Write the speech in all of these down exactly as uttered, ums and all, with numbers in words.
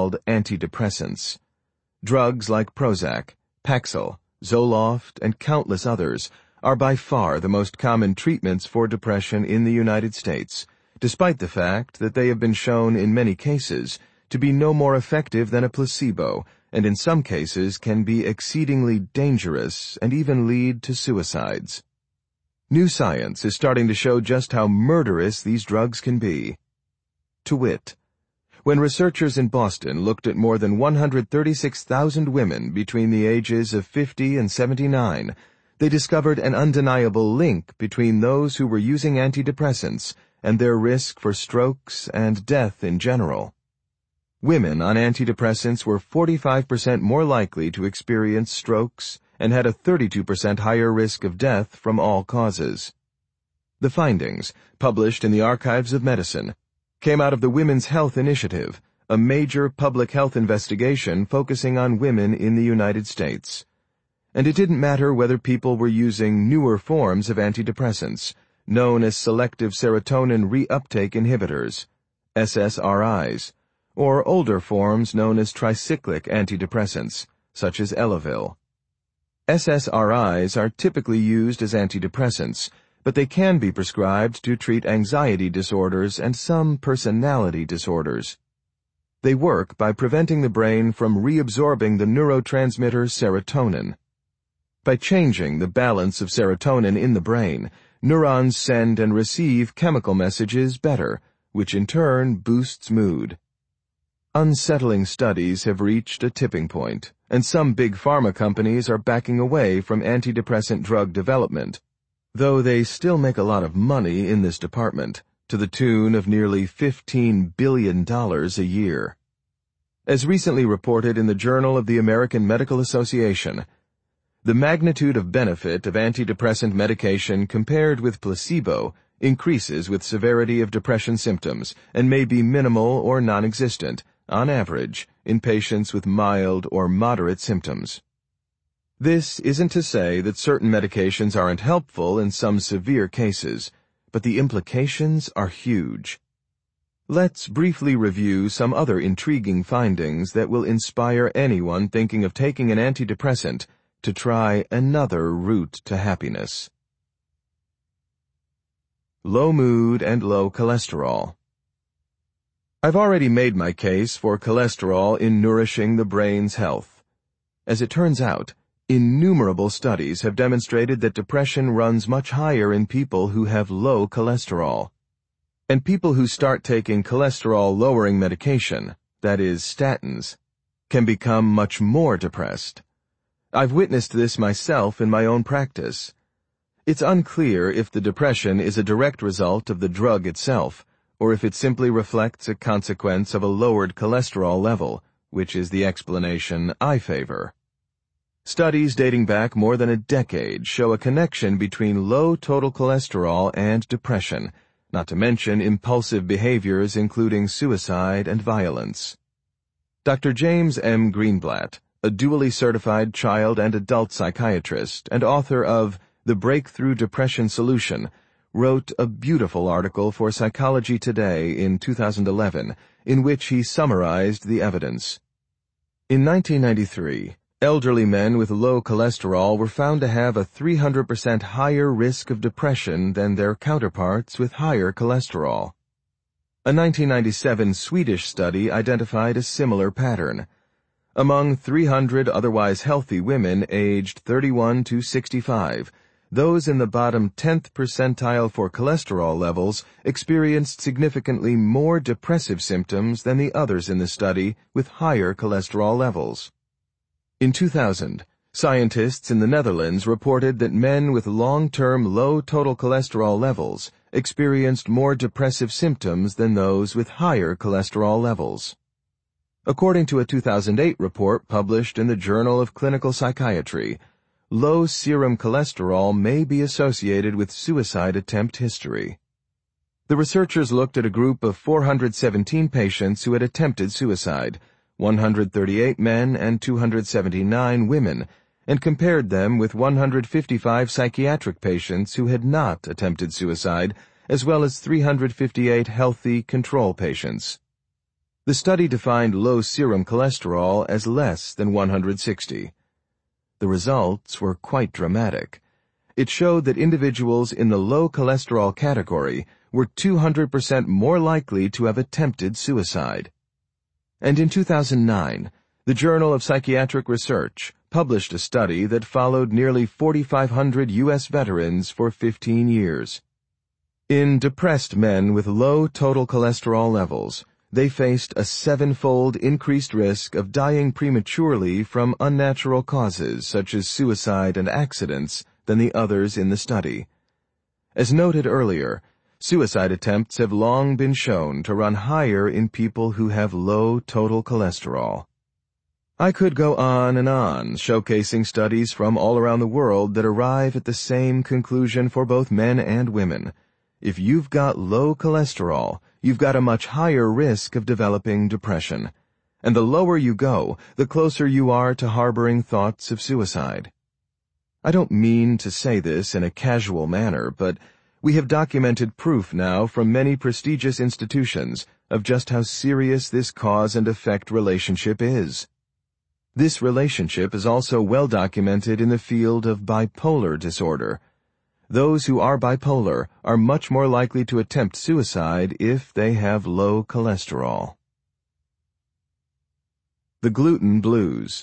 called antidepressants. Drugs like Prozac, Paxil, Zoloft, and countless others are by far the most common treatments for depression in the United States, despite the fact that they have been shown in many cases to be no more effective than a placebo, and in some cases can be exceedingly dangerous and even lead to suicides. New science is starting to show just how murderous these drugs can be. To wit, when researchers in Boston looked at more than one hundred thirty-six thousand women between the ages of fifty and seventy-nine, they discovered an undeniable link between those who were using antidepressants and their risk for strokes and death in general. Women on antidepressants were forty-five percent more likely to experience strokes and had a thirty-two percent higher risk of death from all causes. The findings, published in the Archives of Medicine, came out of the Women's Health Initiative, a major public health investigation focusing on women in the United States. And it didn't matter whether people were using newer forms of antidepressants, known as selective serotonin reuptake inhibitors, S S R Is, or older forms known as tricyclic antidepressants, such as Elavil. S S R Is are typically used as antidepressants, but they can be prescribed to treat anxiety disorders and some personality disorders. They work by preventing the brain from reabsorbing the neurotransmitter serotonin. By changing the balance of serotonin in the brain, neurons send and receive chemical messages better, which in turn boosts mood. Unsettling studies have reached a tipping point, and some big pharma companies are backing away from antidepressant drug development, though they still make a lot of money in this department, to the tune of nearly fifteen billion dollars a year. As recently reported in the Journal of the American Medical Association, the magnitude of benefit of antidepressant medication compared with placebo increases with severity of depression symptoms and may be minimal or non-existent, on average, in patients with mild or moderate symptoms. This isn't to say that certain medications aren't helpful in some severe cases, but the implications are huge. Let's briefly review some other intriguing findings that will inspire anyone thinking of taking an antidepressant to try another route to happiness. Low mood and low cholesterol. I've already made my case for cholesterol in nourishing the brain's health. As it turns out, innumerable studies have demonstrated that depression runs much higher in people who have low cholesterol. And people who start taking cholesterol-lowering medication, that is, statins, can become much more depressed. I've witnessed this myself in my own practice. It's unclear if the depression is a direct result of the drug itself, or if it simply reflects a consequence of a lowered cholesterol level, which is the explanation I favor. Studies dating back more than a decade show a connection between low total cholesterol and depression, not to mention impulsive behaviors including suicide and violence. Doctor James M. Greenblatt, a dually certified child and adult psychiatrist and author of The Breakthrough Depression Solution, wrote a beautiful article for Psychology Today in two thousand eleven, in which he summarized the evidence. In nineteen ninety-three, elderly men with low cholesterol were found to have a three hundred percent higher risk of depression than their counterparts with higher cholesterol. A nineteen ninety-seven Swedish study identified a similar pattern. Among three hundred otherwise healthy women aged thirty-one to sixty-five, those in the bottom tenth percentile for cholesterol levels experienced significantly more depressive symptoms than the others in the study with higher cholesterol levels. In two thousand, scientists in the Netherlands reported that men with long-term low total cholesterol levels experienced more depressive symptoms than those with higher cholesterol levels. According to a two thousand eight report published in the Journal of Clinical Psychiatry, low serum cholesterol may be associated with suicide attempt history. The researchers looked at a group of four hundred seventeen patients who had attempted suicide, one hundred thirty-eight men and two hundred seventy-nine women, and compared them with one hundred fifty-five psychiatric patients who had not attempted suicide, as well as three hundred fifty-eight healthy control patients. The study defined low serum cholesterol as less than one hundred sixty. The results were quite dramatic. It showed that individuals in the low cholesterol category were two hundred percent more likely to have attempted suicide. And in two thousand nine, the Journal of Psychiatric Research published a study that followed nearly forty-five hundred U S veterans for fifteen years. In depressed men with low total cholesterol levels, they faced a sevenfold increased risk of dying prematurely from unnatural causes such as suicide and accidents than the others in the study. As noted earlier, suicide attempts have long been shown to run higher in people who have low total cholesterol. I could go on and on, showcasing studies from all around the world that arrive at the same conclusion for both men and women. If you've got low cholesterol, you've got a much higher risk of developing depression. And the lower you go, the closer you are to harboring thoughts of suicide. I don't mean to say this in a casual manner, but we have documented proof now from many prestigious institutions of just how serious this cause and effect relationship is. This relationship is also well documented in the field of bipolar disorder. Those who are bipolar are much more likely to attempt suicide if they have low cholesterol. The gluten blues.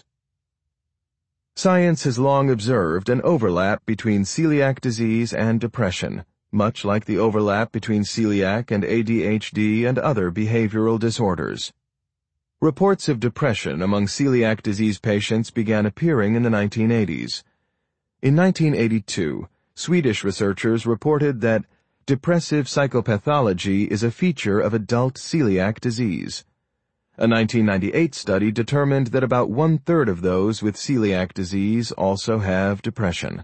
Science has long observed an overlap between celiac disease and depression, much like the overlap between celiac and A D H D and other behavioral disorders. Reports of depression among celiac disease patients began appearing in the nineteen eighties. In nineteen eighty-two, Swedish researchers reported that depressive psychopathology is a feature of adult celiac disease. A nineteen ninety-eight study determined that about one-third of those with celiac disease also have depression.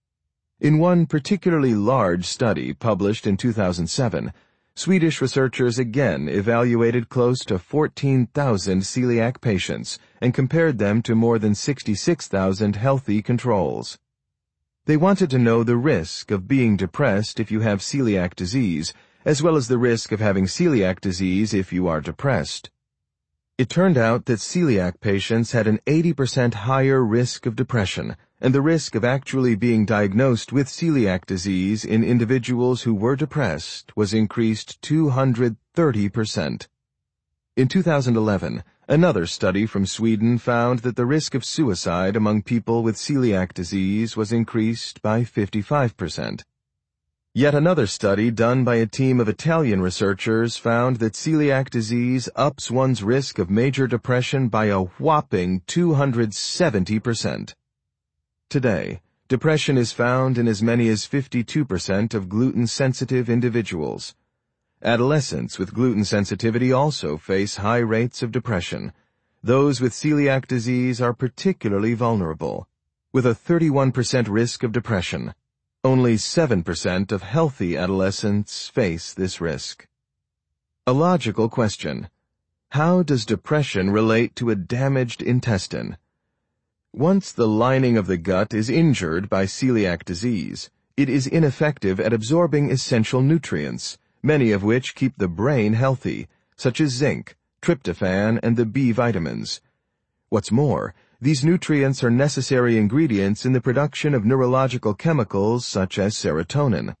In one particularly large study published in two thousand seven, Swedish researchers again evaluated close to fourteen thousand celiac patients and compared them to more than sixty-six thousand healthy controls. They wanted to know the risk of being depressed if you have celiac disease, as well as the risk of having celiac disease if you are depressed. It turned out that celiac patients had an eighty percent higher risk of depression, and the risk of actually being diagnosed with celiac disease in individuals who were depressed was increased two hundred thirty percent. In two thousand eleven, another study from Sweden found that the risk of suicide among people with celiac disease was increased by fifty-five percent. Yet another study done by a team of Italian researchers found that celiac disease ups one's risk of major depression by a whopping two hundred seventy percent. Today, depression is found in as many as fifty-two percent of gluten-sensitive individuals. Adolescents with gluten sensitivity also face high rates of depression. Those with celiac disease are particularly vulnerable, with a thirty-one percent risk of depression. Only seven percent of healthy adolescents face this risk. A logical question: how does depression relate to a damaged intestine? Once the lining of the gut is injured by celiac disease, it is ineffective at absorbing essential nutrients, many of which keep the brain healthy, such as zinc, tryptophan, and the B vitamins. What's more, these nutrients are necessary ingredients in the production of neurological chemicals such as serotonin.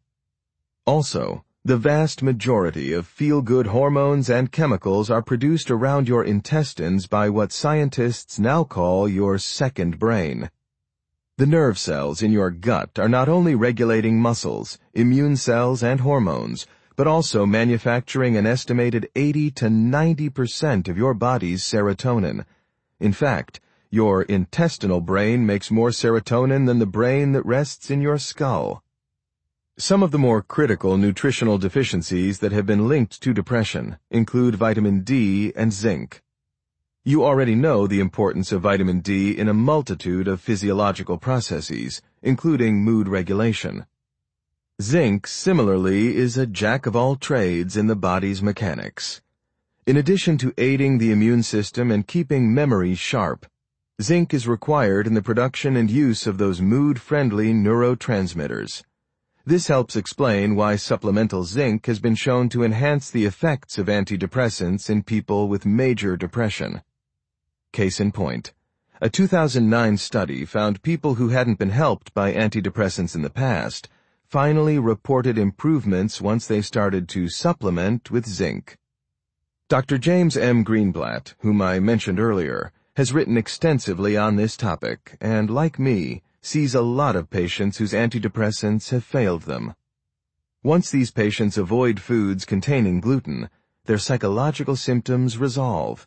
Also, the vast majority of feel-good hormones and chemicals are produced around your intestines by what scientists now call your second brain. The nerve cells in your gut are not only regulating muscles, immune cells, and hormones, but also manufacturing an estimated eighty to ninety percent of your body's serotonin. In fact, your intestinal brain makes more serotonin than the brain that rests in your skull. Some of the more critical nutritional deficiencies that have been linked to depression include vitamin D and zinc. You already know the importance of vitamin D in a multitude of physiological processes, including mood regulation. Zinc, similarly, is a jack-of-all-trades in the body's mechanics. In addition to aiding the immune system and keeping memory sharp, zinc is required in the production and use of those mood-friendly neurotransmitters. This helps explain why supplemental zinc has been shown to enhance the effects of antidepressants in people with major depression. Case in point, a two thousand nine study found people who hadn't been helped by antidepressants in the past finally reported improvements once they started to supplement with zinc. Doctor James M. Greenblatt, whom I mentioned earlier, has written extensively on this topic and, like me, sees a lot of patients whose antidepressants have failed them. Once these patients avoid foods containing gluten, their psychological symptoms resolve.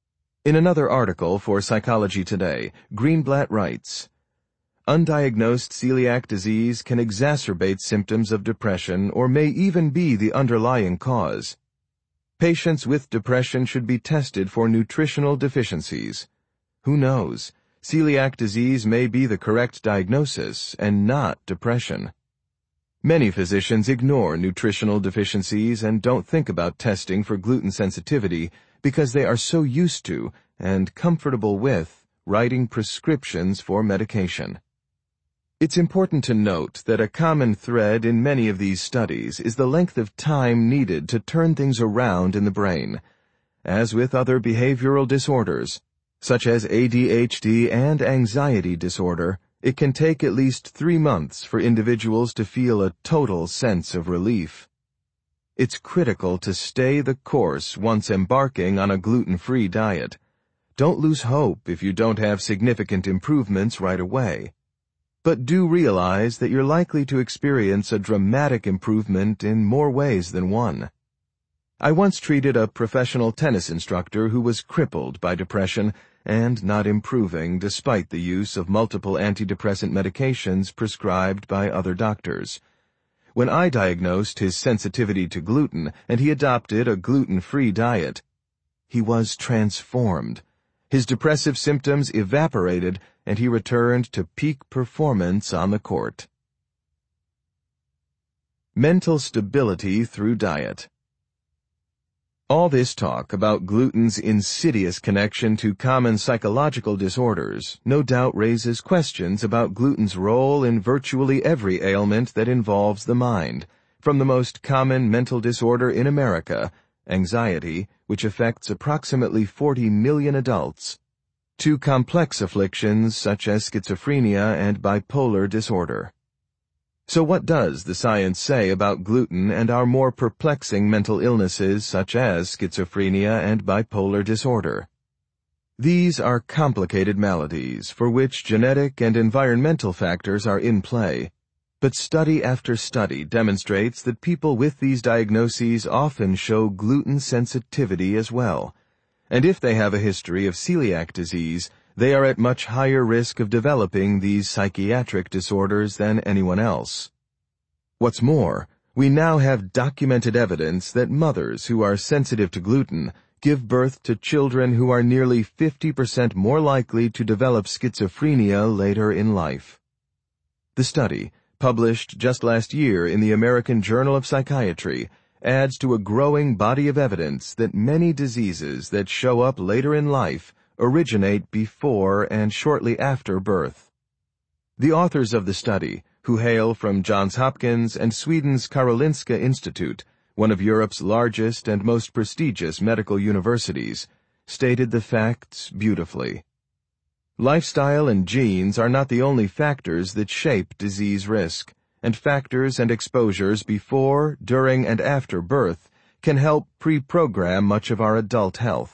In another article for Psychology Today, Greenblatt writes, "Undiagnosed celiac disease can exacerbate symptoms of depression or may even be the underlying cause. Patients with depression should be tested for nutritional deficiencies. Who knows? Celiac disease may be the correct diagnosis and not depression." Many physicians ignore nutritional deficiencies and don't think about testing for gluten sensitivity because they are so used to and comfortable with writing prescriptions for medication. It's important to note that a common thread in many of these studies is the length of time needed to turn things around in the brain. As with other behavioral disorders, such as A D H D and anxiety disorder, it can take at least three months for individuals to feel a total sense of relief. It's critical to stay the course once embarking on a gluten-free diet. Don't lose hope if you don't have significant improvements right away. But do realize that you're likely to experience a dramatic improvement in more ways than one. I once treated a professional tennis instructor who was crippled by depression and not improving despite the use of multiple antidepressant medications prescribed by other doctors. When I diagnosed his sensitivity to gluten and he adopted a gluten-free diet, he was transformed. His depressive symptoms evaporated and he returned to peak performance on the court. Mental stability through diet. All this talk about gluten's insidious connection to common psychological disorders no doubt raises questions about gluten's role in virtually every ailment that involves the mind, from the most common mental disorder in America, anxiety, which affects approximately forty million adults, to complex afflictions such as schizophrenia and bipolar disorder. So what does the science say about gluten and our more perplexing mental illnesses such as schizophrenia and bipolar disorder? These are complicated maladies for which genetic and environmental factors are in play, but study after study demonstrates that people with these diagnoses often show gluten sensitivity as well, and if they have a history of celiac disease, they are at much higher risk of developing these psychiatric disorders than anyone else. What's more, we now have documented evidence that mothers who are sensitive to gluten give birth to children who are nearly fifty percent more likely to develop schizophrenia later in life. The study, published just last year in the American Journal of Psychiatry, adds to a growing body of evidence that many diseases that show up later in life originate before and shortly after birth. The authors of the study, who hail from Johns Hopkins and Sweden's Karolinska Institute, one of Europe's largest and most prestigious medical universities, stated the facts beautifully. Lifestyle and genes are not the only factors that shape disease risk, and factors and exposures before, during, and after birth can help pre-program much of our adult health.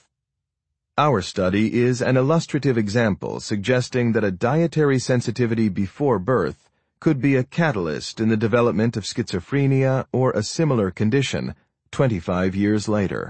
Our study is an illustrative example suggesting that a dietary sensitivity before birth could be a catalyst in the development of schizophrenia or a similar condition twenty-five years later.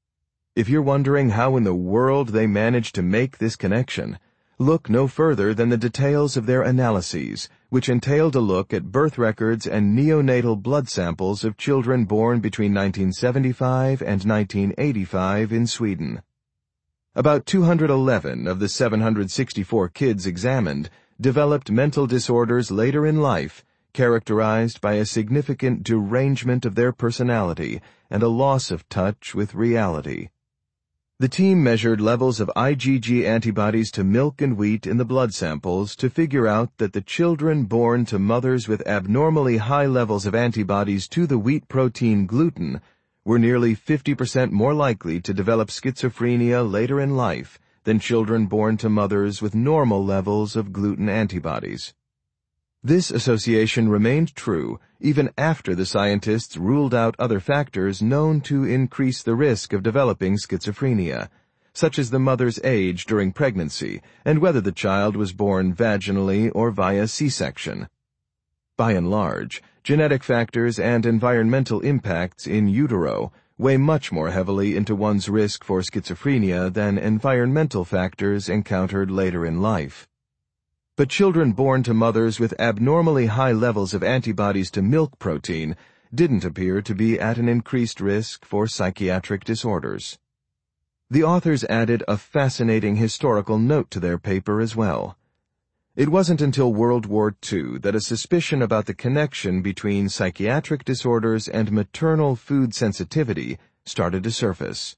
If you're wondering how in the world they managed to make this connection, look no further than the details of their analyses, which entailed a look at birth records and neonatal blood samples of children born between nineteen seventy-five and nineteen eighty-five in Sweden. About two hundred eleven of the seven hundred sixty-four kids examined developed mental disorders later in life, characterized by a significant derangement of their personality and a loss of touch with reality. The team measured levels of IgG antibodies to milk and wheat in the blood samples to figure out that the children born to mothers with abnormally high levels of antibodies to the wheat protein gluten were nearly fifty percent more likely to develop schizophrenia later in life than children born to mothers with normal levels of gluten antibodies. This association remained true even after the scientists ruled out other factors known to increase the risk of developing schizophrenia, such as the mother's age during pregnancy and whether the child was born vaginally or via C-section. By and large, genetic factors and environmental impacts in utero weigh much more heavily into one's risk for schizophrenia than environmental factors encountered later in life. But children born to mothers with abnormally high levels of antibodies to milk protein didn't appear to be at an increased risk for psychiatric disorders. The authors added a fascinating historical note to their paper as well. It wasn't until World War Two that a suspicion about the connection between psychiatric disorders and maternal food sensitivity started to surface.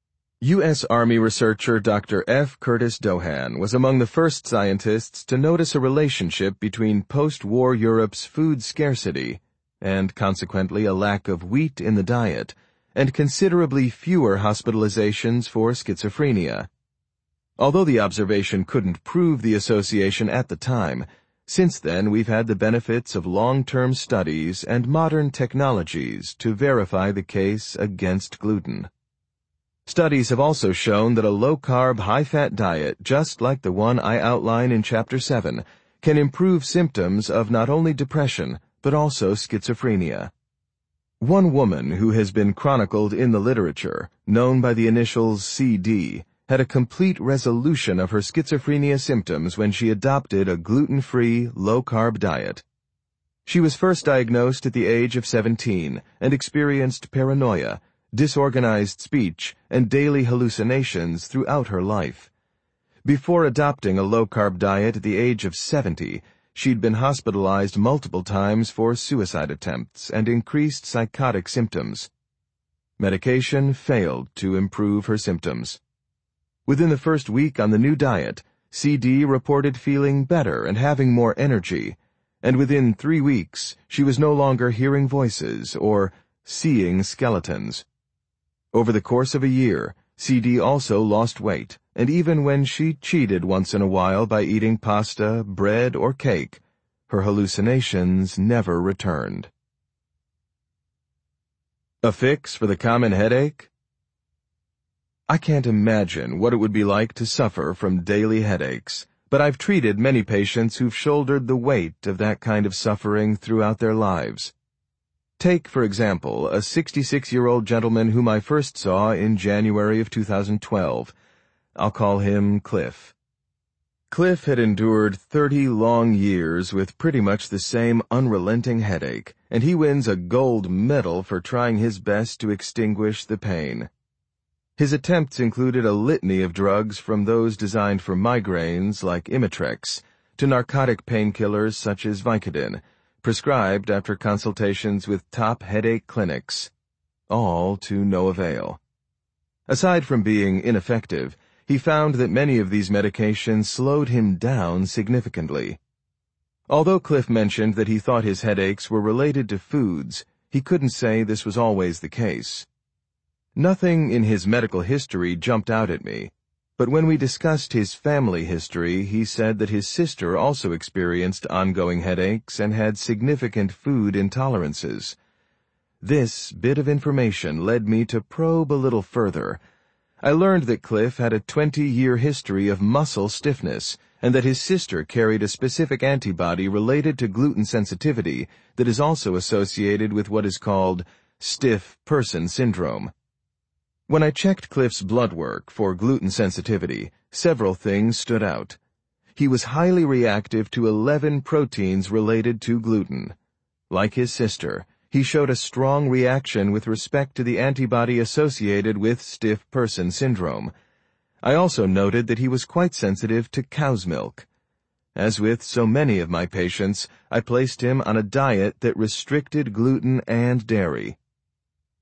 U S Army researcher Doctor F. Curtis Dohan was among the first scientists to notice a relationship between post-war Europe's food scarcity, and consequently a lack of wheat in the diet, and considerably fewer hospitalizations for schizophrenia. Although the observation couldn't prove the association at the time, since then we've had the benefits of long-term studies and modern technologies to verify the case against gluten. Studies have also shown that a low-carb, high-fat diet, just like the one I outline in Chapter seven, can improve symptoms of not only depression, but also schizophrenia. One woman who has been chronicled in the literature, known by the initials C D, had a complete resolution of her schizophrenia symptoms when she adopted a gluten-free, low-carb diet. She was first diagnosed at the age of seventeen and experienced paranoia, disorganized speech, and daily hallucinations throughout her life. Before adopting a low-carb diet at the age of seventy, she'd been hospitalized multiple times for suicide attempts and increased psychotic symptoms. Medication failed to improve her symptoms. Within the first week on the new diet, C D reported feeling better and having more energy, and within three weeks she was no longer hearing voices or seeing skeletons. Over the course of a year, C D also lost weight, and even when she cheated once in a while by eating pasta, bread, or cake, her hallucinations never returned. A fix for the common headache? I can't imagine what it would be like to suffer from daily headaches, but I've treated many patients who've shouldered the weight of that kind of suffering throughout their lives. Take, for example, a sixty-six-year-old gentleman whom I first saw in January of two thousand twelve. I'll call him Cliff. Cliff had endured thirty long years with pretty much the same unrelenting headache, and he wins a gold medal for trying his best to extinguish the pain. His attempts included a litany of drugs from those designed for migraines like Imitrex to narcotic painkillers such as Vicodin, prescribed after consultations with top headache clinics, all to no avail. Aside from being ineffective, he found that many of these medications slowed him down significantly. Although Cliff mentioned that he thought his headaches were related to foods, he couldn't say this was always the case. Nothing in his medical history jumped out at me, but when we discussed his family history, he said that his sister also experienced ongoing headaches and had significant food intolerances. This bit of information led me to probe a little further. I learned that Cliff had a twenty-year history of muscle stiffness, and that his sister carried a specific antibody related to gluten sensitivity that is also associated with what is called stiff person syndrome. When I checked Cliff's blood work for gluten sensitivity, several things stood out. He was highly reactive to eleven proteins related to gluten. Like his sister, he showed a strong reaction with respect to the antibody associated with stiff person syndrome. I also noted that he was quite sensitive to cow's milk. As with so many of my patients, I placed him on a diet that restricted gluten and dairy.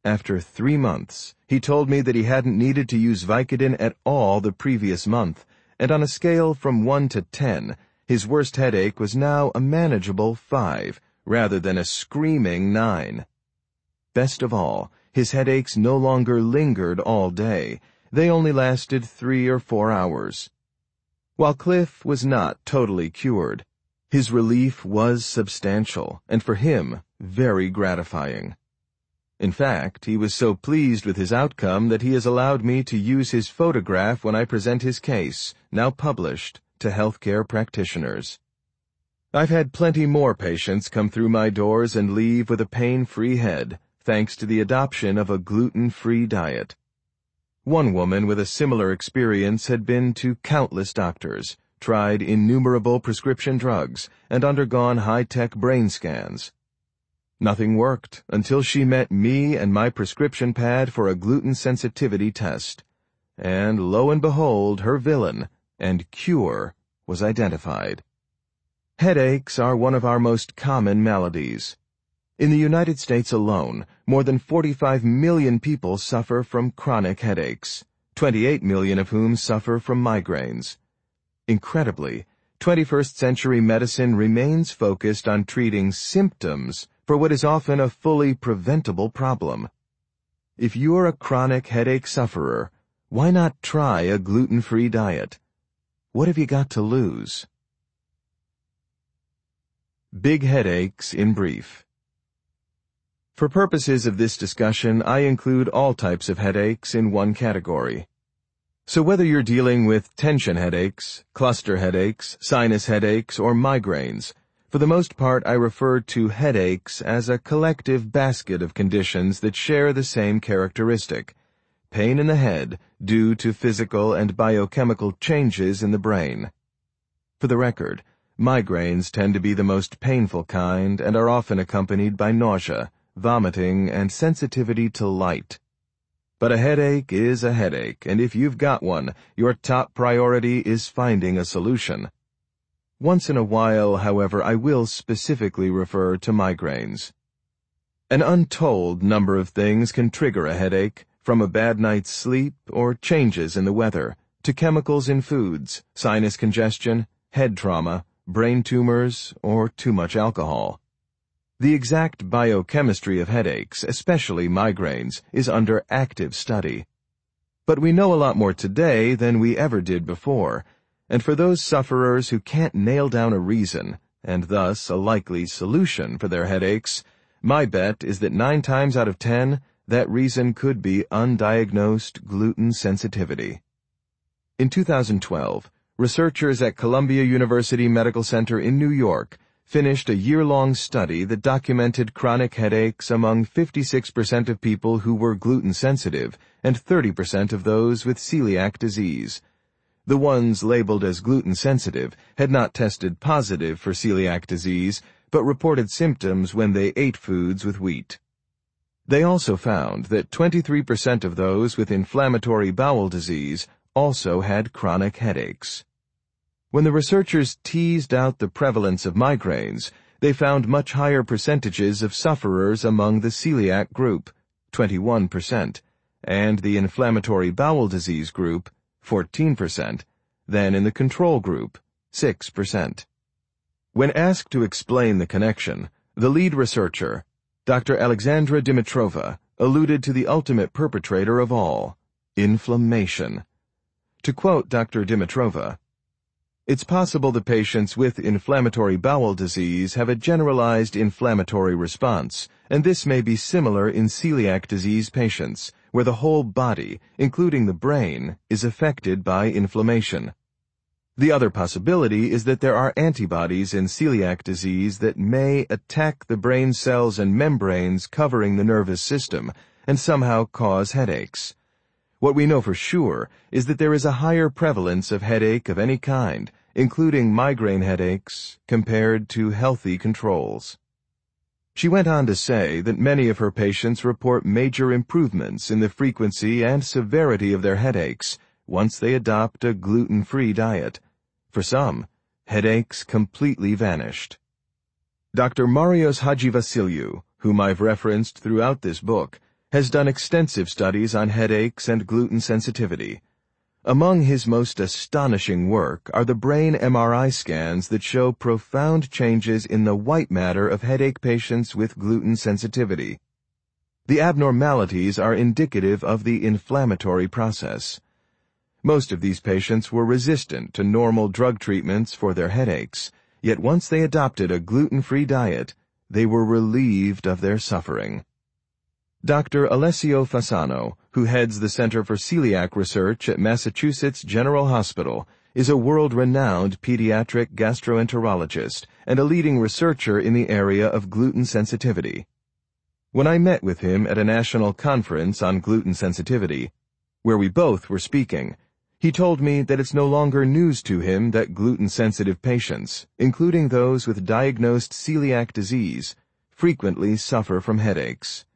After three months, he told me that he hadn't needed to use Vicodin at all the previous month, and on a scale from one to ten, his worst headache was now a manageable five, rather than a screaming nine. Best of all, his headaches no longer lingered all day. They only lasted three or four hours. While Cliff was not totally cured, his relief was substantial, and for him, very gratifying. In fact, he was so pleased with his outcome that he has allowed me to use his photograph when I present his case, now published, to healthcare practitioners. I've had plenty more patients come through my doors and leave with a pain-free head, thanks to the adoption of a gluten-free diet. One woman with a similar experience had been to countless doctors, tried innumerable prescription drugs, and undergone high-tech brain scans. Nothing worked until she met me and my prescription pad for a gluten sensitivity test. And lo and behold, her villain and cure was identified. Headaches are one of our most common maladies. In the United States alone, more than forty-five million people suffer from chronic headaches, twenty-eight million of whom suffer from migraines. Incredibly, twenty-first century medicine remains focused on treating symptoms for what is often a fully preventable problem. If you're a chronic headache sufferer, why not try a gluten-free diet? What have you got to lose? Big headaches in brief. For purposes of this discussion, I include all types of headaches in one category. So whether you're dealing with tension headaches, cluster headaches, sinus headaches, or migraines, for the most part I refer to headaches as a collective basket of conditions that share the same characteristic: pain in the head due to physical and biochemical changes in the brain. For the record, migraines tend to be the most painful kind and are often accompanied by nausea, vomiting, and sensitivity to light. But a headache is a headache, and if you've got one, your top priority is finding a solution. Once in a while, however, I will specifically refer to migraines. An untold number of things can trigger a headache, from a bad night's sleep or changes in the weather, to chemicals in foods, sinus congestion, head trauma, brain tumors, or too much alcohol. The exact biochemistry of headaches, especially migraines, is under active study. But we know a lot more today than we ever did before, and for those sufferers who can't nail down a reason, and thus a likely solution for their headaches, my bet is that nine times out of ten, that reason could be undiagnosed gluten sensitivity. In two thousand twelve, researchers at Columbia University Medical Center in New York finished a year-long study that documented chronic headaches among fifty-six percent of people who were gluten-sensitive and thirty percent of those with celiac disease. The ones labeled as gluten-sensitive had not tested positive for celiac disease, but reported symptoms when they ate foods with wheat. They also found that twenty-three percent of those with inflammatory bowel disease also had chronic headaches. When the researchers teased out the prevalence of migraines, they found much higher percentages of sufferers among the celiac group, twenty-one percent, and the inflammatory bowel disease group, fourteen percent, than in the control group, six percent. When asked to explain the connection, the lead researcher, Doctor Alexandra Dimitrova, alluded to the ultimate perpetrator of all, inflammation. To quote Doctor Dimitrova, "It's possible the patients with inflammatory bowel disease have a generalized inflammatory response, and this may be similar in celiac disease patients, where the whole body, including the brain, is affected by inflammation. The other possibility is that there are antibodies in celiac disease that may attack the brain cells and membranes covering the nervous system and somehow cause headaches. What we know for sure is that there is a higher prevalence of headache of any kind, including migraine headaches, compared to healthy controls." She went on to say that many of her patients report major improvements in the frequency and severity of their headaches once they adopt a gluten-free diet. For some, headaches completely vanished. Doctor Marios Hadjivasiliou, whom I've referenced throughout this book, has done extensive studies on headaches and gluten sensitivity. Among his most astonishing work are the brain M R I scans that show profound changes in the white matter of headache patients with gluten sensitivity. The abnormalities are indicative of the inflammatory process. Most of these patients were resistant to normal drug treatments for their headaches, yet once they adopted a gluten-free diet, they were relieved of their suffering. Doctor Alessio Fasano, who heads the Center for Celiac Research at Massachusetts General Hospital, is a world-renowned pediatric gastroenterologist and a leading researcher in the area of gluten sensitivity. When I met with him at a national conference on gluten sensitivity, where we both were speaking, he told me that it's no longer news to him that gluten-sensitive patients, including those with diagnosed celiac disease, frequently suffer from headaches.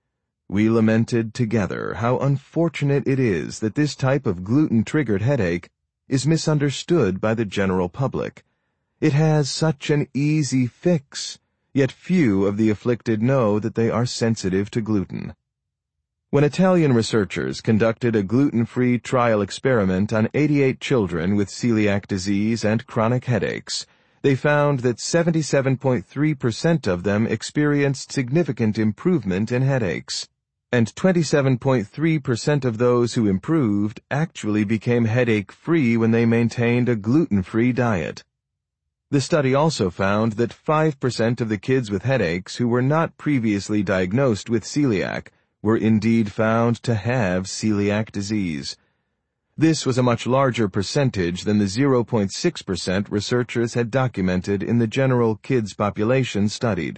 We lamented together how unfortunate it is that this type of gluten-triggered headache is misunderstood by the general public. It has such an easy fix, yet few of the afflicted know that they are sensitive to gluten. When Italian researchers conducted a gluten-free trial experiment on eighty-eight children with celiac disease and chronic headaches, they found that seventy-seven point three percent of them experienced significant improvement in headaches, and twenty-seven point three percent of those who improved actually became headache-free when they maintained a gluten-free diet. The study also found that five percent of the kids with headaches who were not previously diagnosed with celiac were indeed found to have celiac disease. This was a much larger percentage than the zero point six percent researchers had documented in the general kids population studied.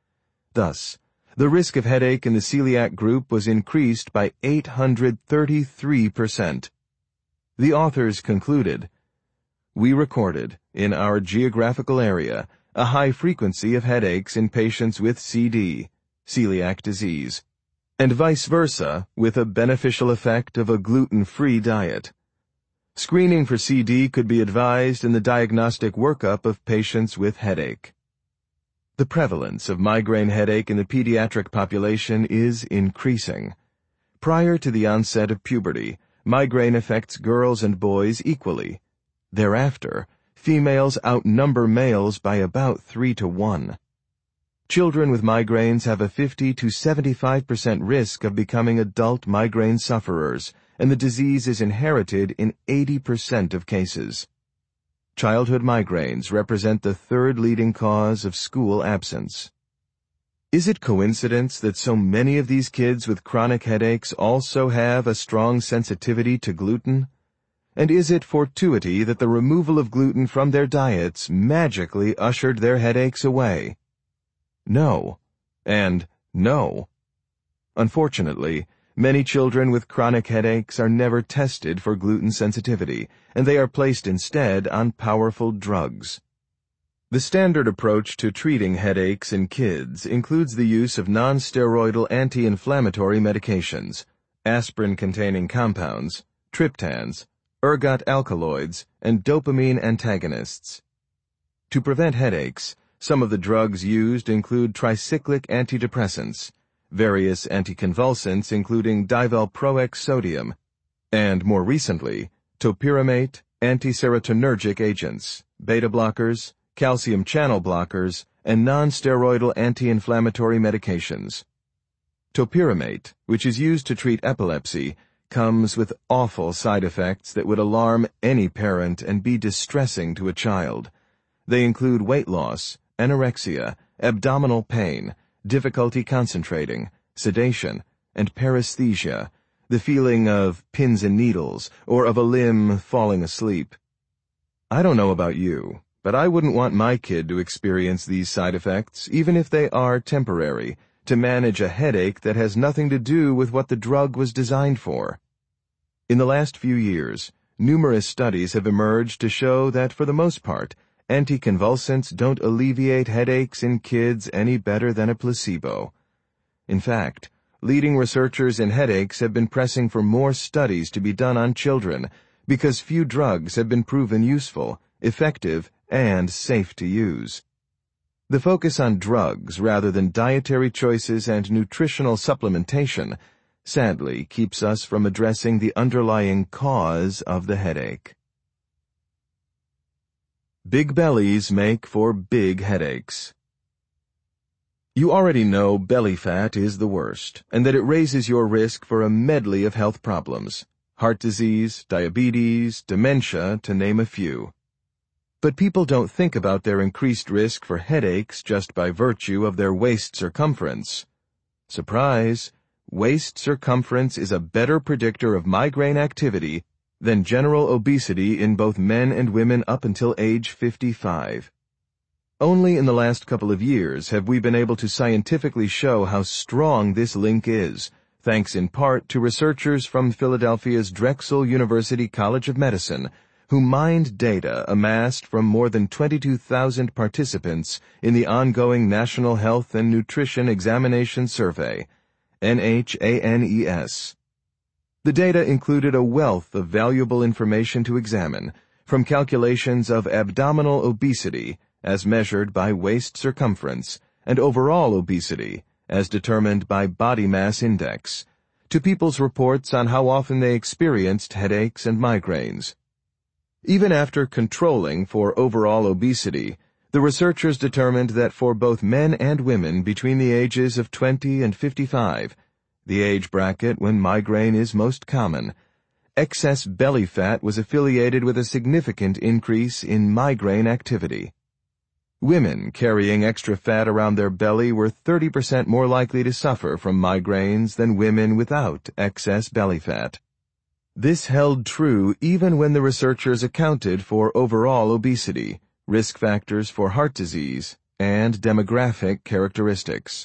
Thus, the risk of headache in the celiac group was increased by eight hundred thirty-three percent. The authors concluded, "We recorded, in our geographical area, a high frequency of headaches in patients with C D, celiac disease, and vice versa with a beneficial effect of a gluten-free diet. Screening for C D could be advised in the diagnostic workup of patients with headache." The prevalence of migraine headache in the pediatric population is increasing. Prior to the onset of puberty, migraine affects girls and boys equally. Thereafter, females outnumber males by about three to one. Children with migraines have a fifty to seventy-five percent risk of becoming adult migraine sufferers, and the disease is inherited in eighty percent of cases. Childhood migraines represent the third leading cause of school absence. Is it coincidence that so many of these kids with chronic headaches also have a strong sensitivity to gluten? And is it fortuity that the removal of gluten from their diets magically ushered their headaches away? No, and no. Unfortunately, many children with chronic headaches are never tested for gluten sensitivity, and they are placed instead on powerful drugs. The standard approach to treating headaches in kids includes the use of non-steroidal anti-inflammatory medications, aspirin-containing compounds, triptans, ergot alkaloids, and dopamine antagonists. To prevent headaches, some of the drugs used include tricyclic antidepressants, various anticonvulsants including divalproex sodium, and more recently, topiramate, antiserotonergic agents, beta blockers, calcium channel blockers, and non-steroidal anti-inflammatory medications. Topiramate, which is used to treat epilepsy, comes with awful side effects that would alarm any parent and be distressing to a child. They include weight loss, anorexia, abdominal pain, difficulty concentrating, sedation, and paresthesia, the feeling of pins and needles, or of a limb falling asleep. I don't know about you, but I wouldn't want my kid to experience these side effects, even if they are temporary, to manage a headache that has nothing to do with what the drug was designed for. In the last few years, numerous studies have emerged to show that, for the most part, anticonvulsants don't alleviate headaches in kids any better than a placebo. In fact, leading researchers in headaches have been pressing for more studies to be done on children because few drugs have been proven useful, effective, and safe to use. The focus on drugs rather than dietary choices and nutritional supplementation sadly keeps us from addressing the underlying cause of the headache. Big bellies make for big headaches. You already know belly fat is the worst, and that it raises your risk for a medley of health problems, heart disease, diabetes, dementia, to name a few. But people don't think about their increased risk for headaches just by virtue of their waist circumference. Surprise! Waist circumference is a better predictor of migraine activity than general obesity in both men and women up until age fifty-five. Only in the last couple of years have we been able to scientifically show how strong this link is, thanks in part to researchers from Philadelphia's Drexel University College of Medicine, who mined data amassed from more than twenty-two thousand participants in the ongoing National Health and Nutrition Examination Survey, N H A N E S. The data included a wealth of valuable information to examine, from calculations of abdominal obesity, as measured by waist circumference, and overall obesity, as determined by body mass index, to people's reports on how often they experienced headaches and migraines. Even after controlling for overall obesity, the researchers determined that for both men and women between the ages of twenty and fifty-five, the age bracket when migraine is most common, excess belly fat was affiliated with a significant increase in migraine activity. Women carrying extra fat around their belly were thirty percent more likely to suffer from migraines than women without excess belly fat. This held true even when the researchers accounted for overall obesity, risk factors for heart disease, and demographic characteristics.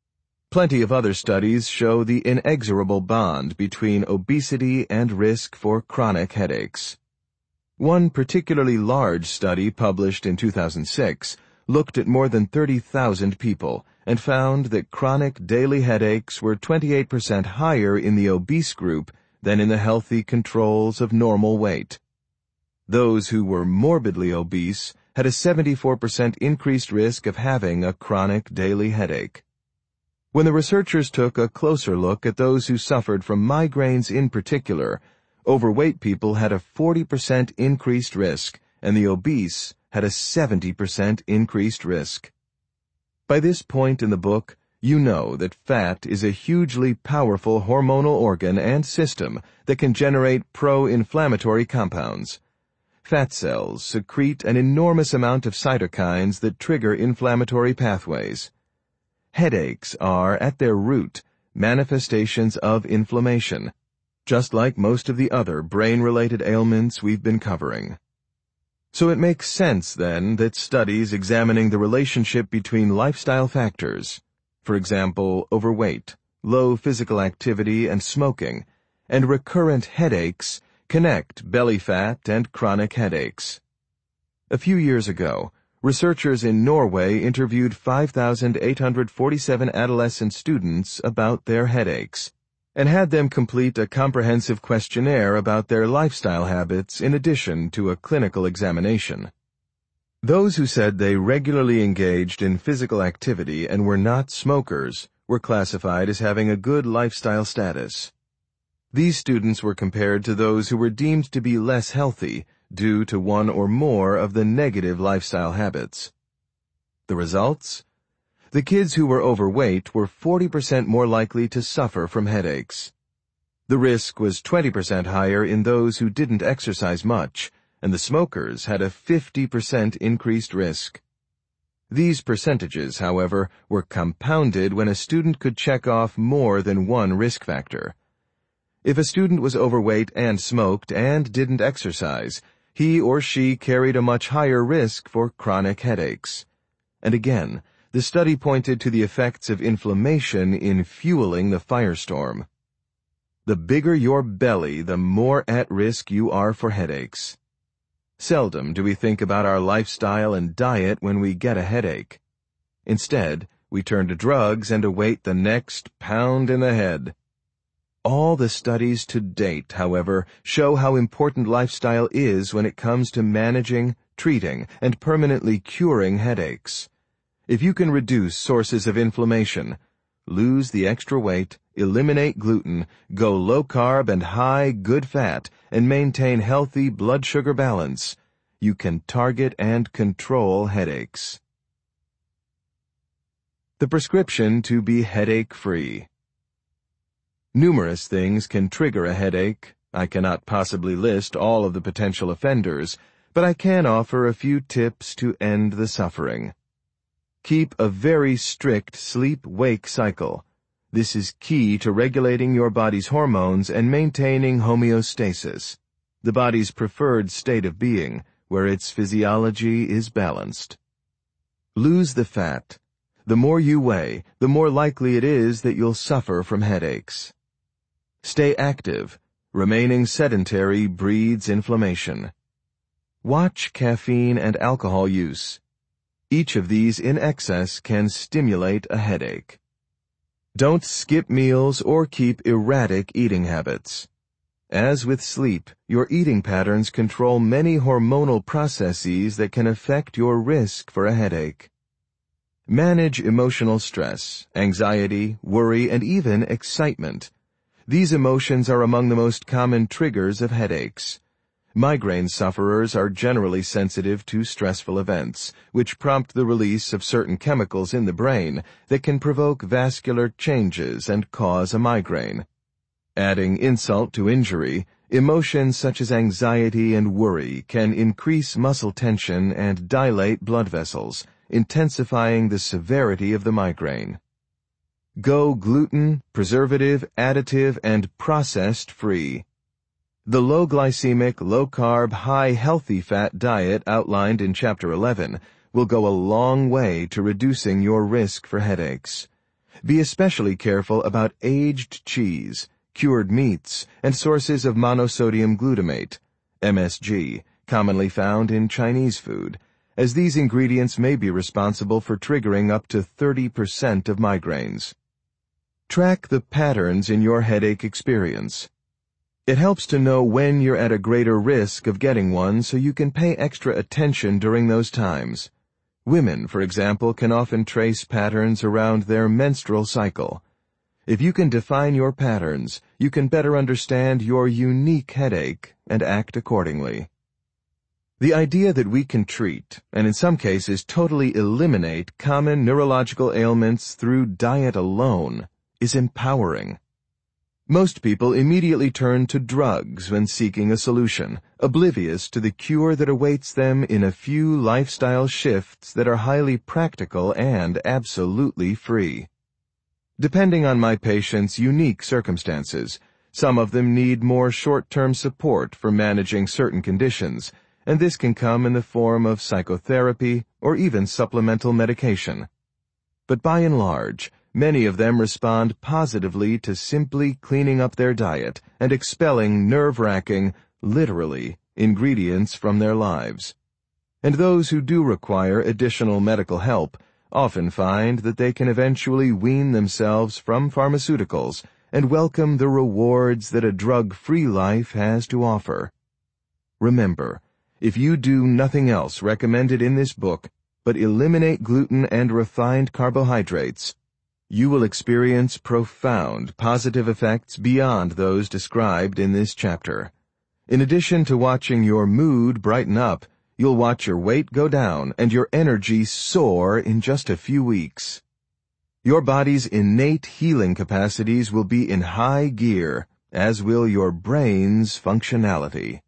Plenty of other studies show the inexorable bond between obesity and risk for chronic headaches. One particularly large study published in two thousand six looked at more than thirty thousand people and found that chronic daily headaches were twenty-eight percent higher in the obese group than in the healthy controls of normal weight. Those who were morbidly obese had a seventy-four percent increased risk of having a chronic daily headache. When the researchers took a closer look at those who suffered from migraines in particular, overweight people had a forty percent increased risk, and the obese had a seventy percent increased risk. By this point in the book, you know that fat is a hugely powerful hormonal organ and system that can generate pro-inflammatory compounds. Fat cells secrete an enormous amount of cytokines that trigger inflammatory pathways. Headaches are, at their root, manifestations of inflammation, just like most of the other brain-related ailments we've been covering. So it makes sense, then, that studies examining the relationship between lifestyle factors, for example, overweight, low physical activity and smoking, and recurrent headaches, connect belly fat and chronic headaches. A few years ago, researchers in Norway interviewed five thousand eight hundred forty-seven adolescent students about their headaches, and had them complete a comprehensive questionnaire about their lifestyle habits in addition to a clinical examination. Those who said they regularly engaged in physical activity and were not smokers were classified as having a good lifestyle status. These students were compared to those who were deemed to be less healthy due to one or more of the negative lifestyle habits. The results? The kids who were overweight were forty percent more likely to suffer from headaches. The risk was twenty percent higher in those who didn't exercise much, and the smokers had a fifty percent increased risk. These percentages, however, were compounded when a student could check off more than one risk factor. If a student was overweight and smoked and didn't exercise, he or she carried a much higher risk for chronic headaches. And again, the study pointed to the effects of inflammation in fueling the firestorm. The bigger your belly, the more at risk you are for headaches. Seldom do we think about our lifestyle and diet when we get a headache. Instead, we turn to drugs and await the next pound in the head. All the studies to date, however, show how important lifestyle is when it comes to managing, treating, and permanently curing headaches. If you can reduce sources of inflammation, lose the extra weight, eliminate gluten, go low-carb and high good fat, and maintain healthy blood sugar balance, you can target and control headaches. The prescription to be headache-free. Numerous things can trigger a headache. I cannot possibly list all of the potential offenders, but I can offer a few tips to end the suffering. Keep a very strict sleep-wake cycle. This is key to regulating your body's hormones and maintaining homeostasis, the body's preferred state of being, where its physiology is balanced. Lose the fat. The more you weigh, the more likely it is that you'll suffer from headaches. Stay active. Remaining sedentary breeds inflammation. Watch caffeine and alcohol use. Each of these in excess can stimulate a headache. Don't skip meals or keep erratic eating habits. As with sleep, your eating patterns control many hormonal processes that can affect your risk for a headache. Manage emotional stress, anxiety, worry, and even excitement. These emotions are among the most common triggers of headaches. Migraine sufferers are generally sensitive to stressful events, which prompt the release of certain chemicals in the brain that can provoke vascular changes and cause a migraine. Adding insult to injury, emotions such as anxiety and worry can increase muscle tension and dilate blood vessels, intensifying the severity of the migraine. Go gluten, preservative, additive, and processed free. The low-glycemic, low-carb, high-healthy fat diet outlined in Chapter eleven will go a long way to reducing your risk for headaches. Be especially careful about aged cheese, cured meats, and sources of monosodium glutamate, M S G, commonly found in Chinese food, as these ingredients may be responsible for triggering up to thirty percent of migraines. Track the patterns in your headache experience. It helps to know when you're at a greater risk of getting one so you can pay extra attention during those times. Women, for example, can often trace patterns around their menstrual cycle. If you can define your patterns, you can better understand your unique headache and act accordingly. The idea that we can treat, and in some cases totally eliminate, common neurological ailments through diet alone is empowering. Most people immediately turn to drugs when seeking a solution, oblivious to the cure that awaits them in a few lifestyle shifts that are highly practical and absolutely free. Depending on my patients' unique circumstances, some of them need more short-term support for managing certain conditions, and this can come in the form of psychotherapy or even supplemental medication. But by and large, many of them respond positively to simply cleaning up their diet and expelling nerve-wracking, literally, ingredients from their lives. And those who do require additional medical help often find that they can eventually wean themselves from pharmaceuticals and welcome the rewards that a drug-free life has to offer. Remember, if you do nothing else recommended in this book but eliminate gluten and refined carbohydrates, you will experience profound positive effects beyond those described in this chapter. In addition to watching your mood brighten up, you'll watch your weight go down and your energy soar in just a few weeks. Your body's innate healing capacities will be in high gear, as will your brain's functionality.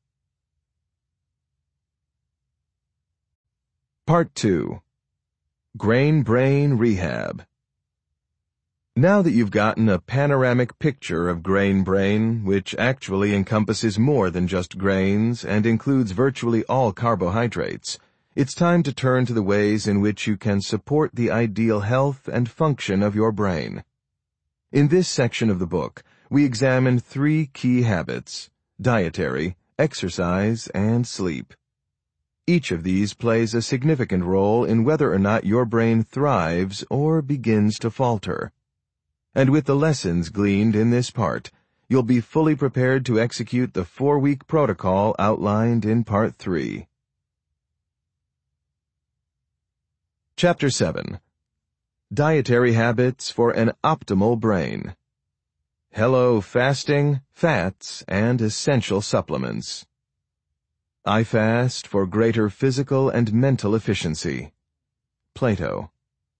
Part two. Grain Brain Rehab. Now that you've gotten a panoramic picture of Grain Brain, which actually encompasses more than just grains and includes virtually all carbohydrates, it's time to turn to the ways in which you can support the ideal health and function of your brain. In this section of the book, we examine three key habits: dietary, exercise, and sleep. Each of these plays a significant role in whether or not your brain thrives or begins to falter. And with the lessons gleaned in this part, you'll be fully prepared to execute the four-week protocol outlined in Part three. Chapter seven. Dietary Habits for an Optimal Brain. Hello Fasting, Fats, and Essential Supplements. I fast for greater physical and mental efficiency. Plato.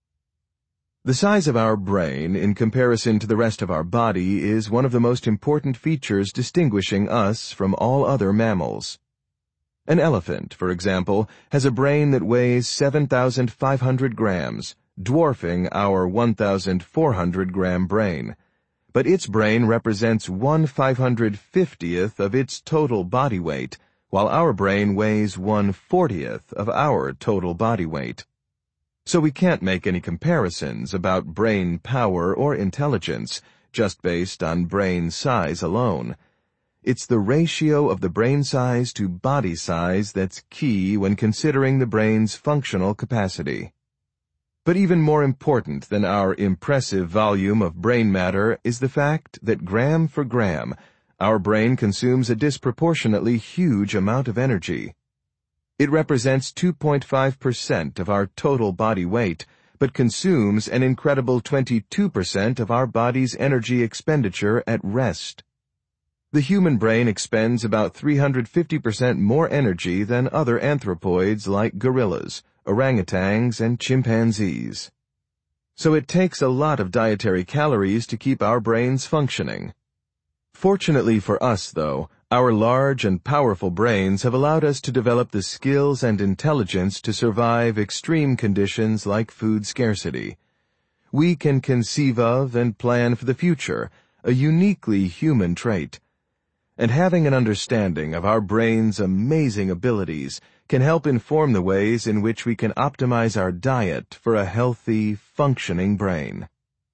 The size of our brain in comparison to the rest of our body is one of the most important features distinguishing us from all other mammals. An elephant, for example, has a brain that weighs seven thousand five hundred grams, dwarfing our one thousand four hundred gram brain. But its brain represents one five hundred fiftieth of its total body weight, while our brain weighs one fortieth of our total body weight. So we can't make any comparisons about brain power or intelligence just based on brain size alone. It's the ratio of the brain size to body size that's key when considering the brain's functional capacity. But even more important than our impressive volume of brain matter is the fact that gram for gram, our brain consumes a disproportionately huge amount of energy. It represents two point five percent of our total body weight, but consumes an incredible twenty-two percent of our body's energy expenditure at rest. The human brain expends about three hundred fifty percent more energy than other anthropoids like gorillas, orangutans, and chimpanzees. So it takes a lot of dietary calories to keep our brains functioning. Fortunately for us, though, our large and powerful brains have allowed us to develop the skills and intelligence to survive extreme conditions like food scarcity. We can conceive of and plan for the future, a uniquely human trait. And having an understanding of our brain's amazing abilities can help inform the ways in which we can optimize our diet for a healthy, functioning brain.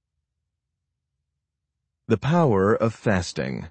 The power of fasting.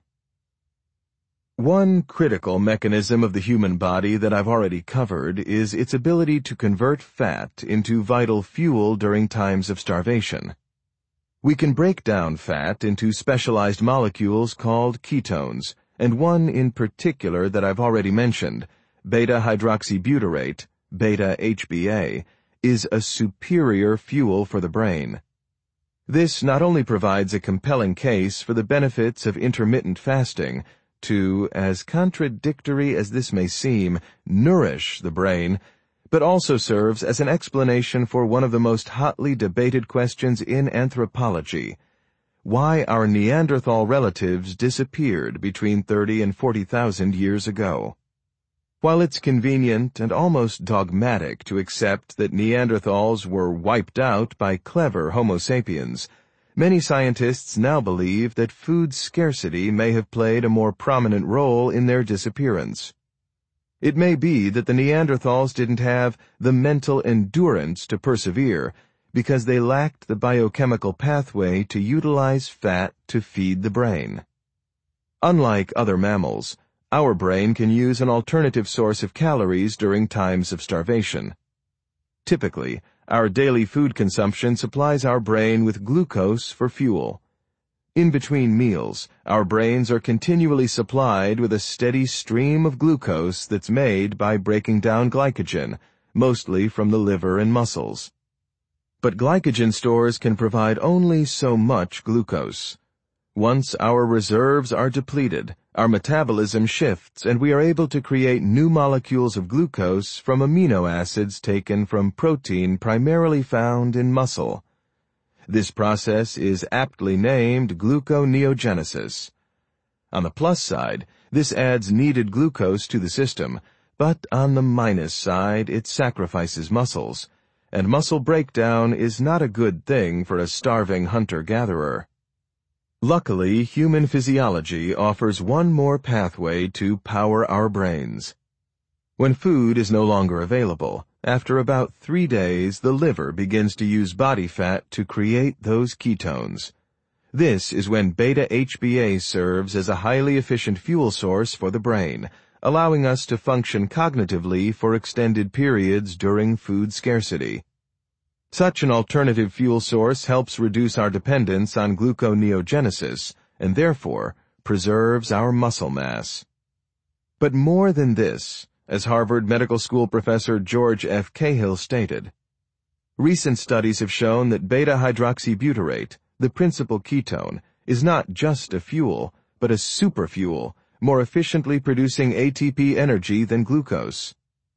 One critical mechanism of the human body that I've already covered is its ability to convert fat into vital fuel during times of starvation. We can break down fat into specialized molecules called ketones, and one in particular that I've already mentioned, beta-hydroxybutyrate, beta H B A, is a superior fuel for the brain. This not only provides a compelling case for the benefits of intermittent fasting to, as contradictory as this may seem, nourish the brain, but also serves as an explanation for one of the most hotly debated questions in anthropology: why our Neanderthal relatives disappeared between thirty and forty thousand years ago. While it's convenient and almost dogmatic to accept that Neanderthals were wiped out by clever Homo sapiens, many scientists now believe that food scarcity may have played a more prominent role in their disappearance. It may be that the Neanderthals didn't have the mental endurance to persevere because they lacked the biochemical pathway to utilize fat to feed the brain. Unlike other mammals, our brain can use an alternative source of calories during times of starvation. Typically, our daily food consumption supplies our brain with glucose for fuel. In between meals, our brains are continually supplied with a steady stream of glucose that's made by breaking down glycogen, mostly from the liver and muscles. But glycogen stores can provide only so much glucose. Once our reserves are depleted, our metabolism shifts and we are able to create new molecules of glucose from amino acids taken from protein primarily found in muscle. This process is aptly named gluconeogenesis. On the plus side, this adds needed glucose to the system, but on the minus side, it sacrifices muscles, and muscle breakdown is not a good thing for a starving hunter-gatherer. Luckily, human physiology offers one more pathway to power our brains. When food is no longer available, after about three days, the liver begins to use body fat to create those ketones. This is when beta H B A serves as a highly efficient fuel source for the brain, allowing us to function cognitively for extended periods during food scarcity. Such an alternative fuel source helps reduce our dependence on gluconeogenesis and therefore preserves our muscle mass. But more than this, as Harvard Medical School professor George F. Cahill stated, Recent studies have shown that beta-hydroxybutyrate, the principal ketone, is not just a fuel, but a superfuel, more efficiently producing A T P energy than glucose.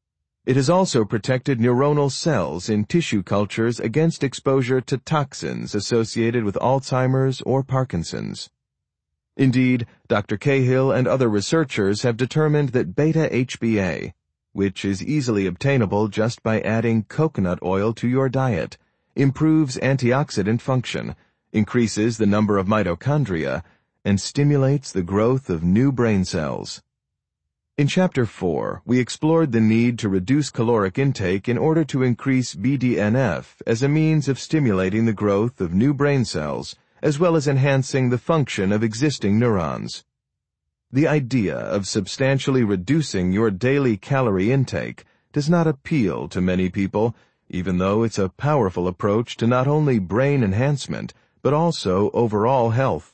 It has also protected neuronal cells in tissue cultures against exposure to toxins associated with Alzheimer's or Parkinson's. Indeed, Doctor Cahill and other researchers have determined that beta-H B A, which is easily obtainable just by adding coconut oil to your diet, improves antioxidant function, increases the number of mitochondria, and stimulates the growth of new brain cells. In Chapter four, we explored the need to reduce caloric intake in order to increase B D N F as a means of stimulating the growth of new brain cells, as well as enhancing the function of existing neurons. The idea of substantially reducing your daily calorie intake does not appeal to many people, even though it's a powerful approach to not only brain enhancement, but also overall health.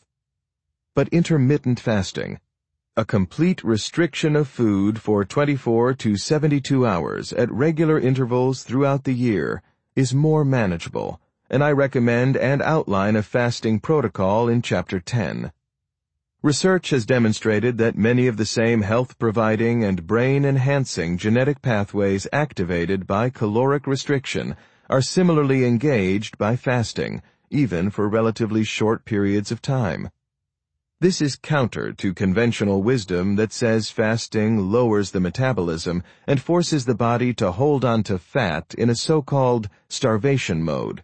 But intermittent fasting, a complete restriction of food for twenty-four to seventy-two hours at regular intervals throughout the year, is more manageable, and I recommend and outline a fasting protocol in Chapter ten. Research has demonstrated that many of the same health-providing and brain-enhancing genetic pathways activated by caloric restriction are similarly engaged by fasting, even for relatively short periods of time. This is counter to conventional wisdom that says fasting lowers the metabolism and forces the body to hold on to fat in a so-called starvation mode.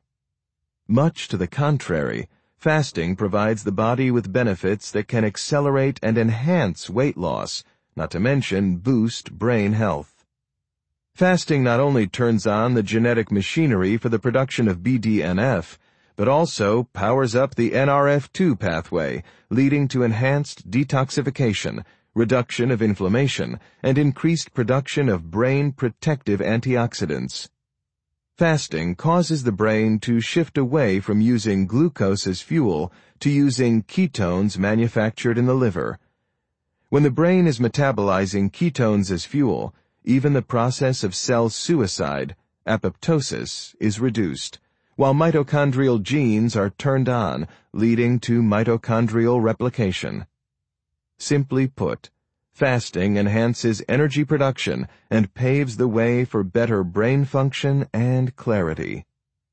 Much to the contrary, fasting provides the body with benefits that can accelerate and enhance weight loss, not to mention boost brain health. Fasting not only turns on the genetic machinery for the production of B D N F, but also powers up the N R F two pathway, leading to enhanced detoxification, reduction of inflammation, and increased production of brain-protective antioxidants. Fasting causes the brain to shift away from using glucose as fuel to using ketones manufactured in the liver. When the brain is metabolizing ketones as fuel, even the process of cell suicide, apoptosis, is reduced, while mitochondrial genes are turned on, leading to mitochondrial replication. Simply put, fasting enhances energy production and paves the way for better brain function and clarity.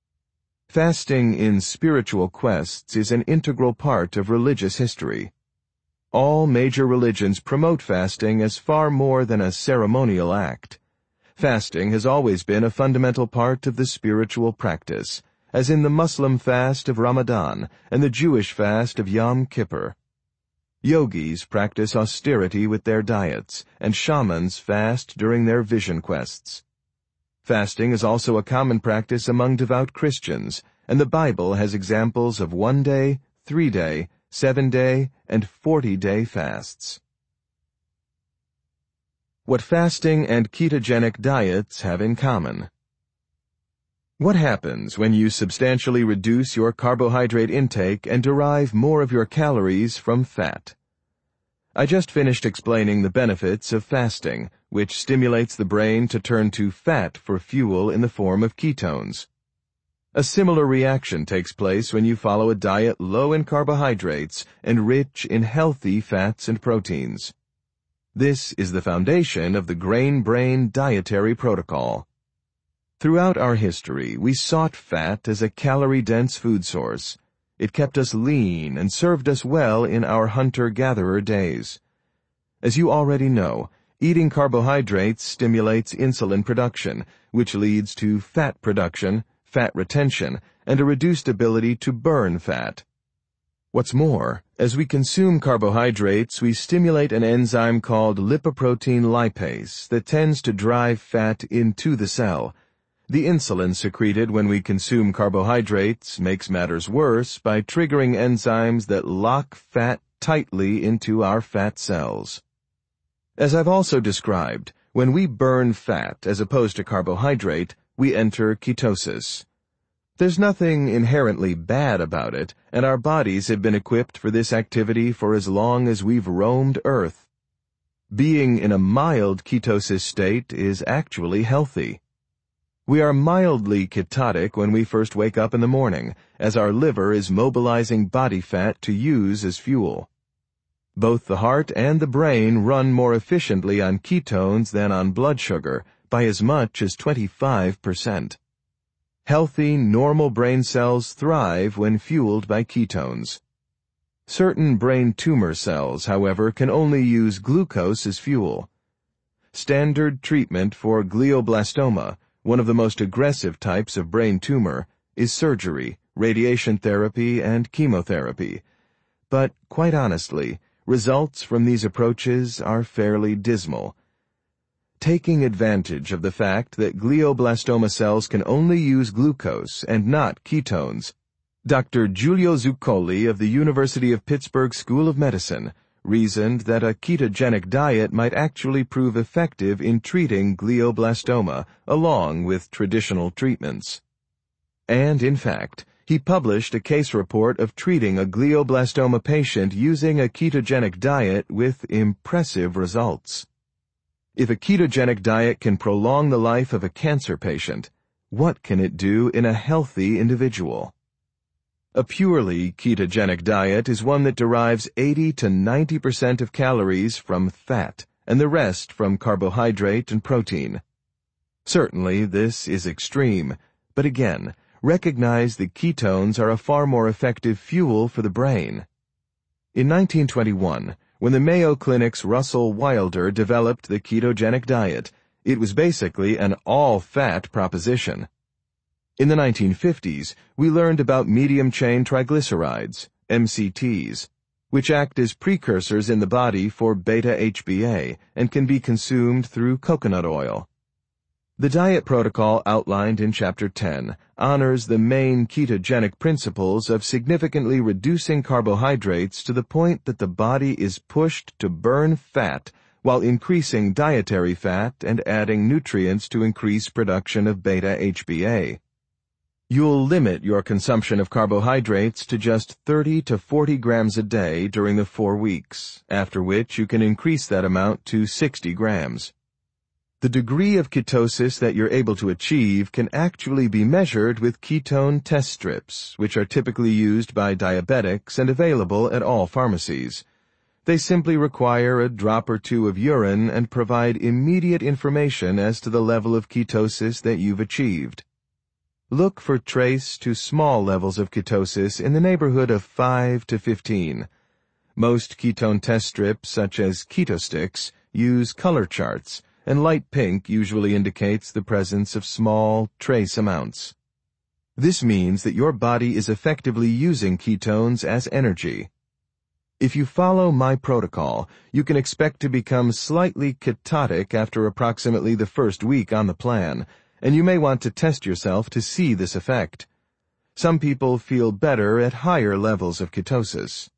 Fasting in spiritual quests is an integral part of religious history. All major religions promote fasting as far more than a ceremonial act. Fasting has always been a fundamental part of the spiritual practice, as in the Muslim fast of Ramadan and the Jewish fast of Yom Kippur. Yogis practice austerity with their diets, and shamans fast during their vision quests. Fasting is also a common practice among devout Christians, and the Bible has examples of one-day, three-day, seven-day, and forty-day fasts. What fasting and ketogenic diets have in common. What happens when you substantially reduce your carbohydrate intake and derive more of your calories from fat? I just finished explaining the benefits of fasting, which stimulates the brain to turn to fat for fuel in the form of ketones. A similar reaction takes place when you follow a diet low in carbohydrates and rich in healthy fats and proteins. This is the foundation of the Grain-Brain Dietary Protocol. Throughout our history, we sought fat as a calorie-dense food source. It kept us lean and served us well in our hunter-gatherer days. As you already know, eating carbohydrates stimulates insulin production, which leads to fat production, fat retention, and a reduced ability to burn fat. What's more, as we consume carbohydrates, we stimulate an enzyme called lipoprotein lipase that tends to drive fat into the cell. The insulin secreted when we consume carbohydrates makes matters worse by triggering enzymes that lock fat tightly into our fat cells. As I've also described, when we burn fat as opposed to carbohydrate, we enter ketosis. There's nothing inherently bad about it, and our bodies have been equipped for this activity for as long as we've roamed Earth. Being in a mild ketosis state is actually healthy. We are mildly ketotic when we first wake up in the morning, as our liver is mobilizing body fat to use as fuel. Both the heart and the brain run more efficiently on ketones than on blood sugar, by as much as twenty-five percent. Healthy, normal brain cells thrive when fueled by ketones. Certain brain tumor cells, however, can only use glucose as fuel. Standard treatment for glioblastoma, one of the most aggressive types of brain tumor, is surgery, radiation therapy, and chemotherapy. But, quite honestly, results from these approaches are fairly dismal. Taking advantage of the fact that glioblastoma cells can only use glucose and not ketones, Doctor Giulio Zuccoli of the University of Pittsburgh School of Medicine reasoned that a ketogenic diet might actually prove effective in treating glioblastoma along with traditional treatments. And, in fact, he published a case report of treating a glioblastoma patient using a ketogenic diet with impressive results. If a ketogenic diet can prolong the life of a cancer patient, what can it do in a healthy individual? A purely ketogenic diet is one that derives eighty to ninety percent of calories from fat and the rest from carbohydrate and protein. Certainly, this is extreme, but again, recognize that ketones are a far more effective fuel for the brain. In nineteen twenty-one, when the Mayo Clinic's Russell Wilder developed the ketogenic diet, it was basically an all-fat proposition. In the nineteen fifties, we learned about medium-chain triglycerides, M C Ts, which act as precursors in the body for beta H B A and can be consumed through coconut oil. The diet protocol outlined in Chapter ten honors the main ketogenic principles of significantly reducing carbohydrates to the point that the body is pushed to burn fat while increasing dietary fat and adding nutrients to increase production of beta H B A. You'll limit your consumption of carbohydrates to just thirty to forty grams a day during the four weeks, after which you can increase that amount to sixty grams. The degree of ketosis that you're able to achieve can actually be measured with ketone test strips, which are typically used by diabetics and available at all pharmacies. They simply require a drop or two of urine and provide immediate information as to the level of ketosis that you've achieved. Look for trace to small levels of ketosis in the neighborhood of five to fifteen. Most ketone test strips, such as KetoStix, use color charts, and light pink usually indicates the presence of small, trace amounts. This means that your body is effectively using ketones as energy. If you follow my protocol, you can expect to become slightly ketotic after approximately the first week on the plan, and you may want to test yourself to see this effect. Some people feel better at higher levels of ketosis.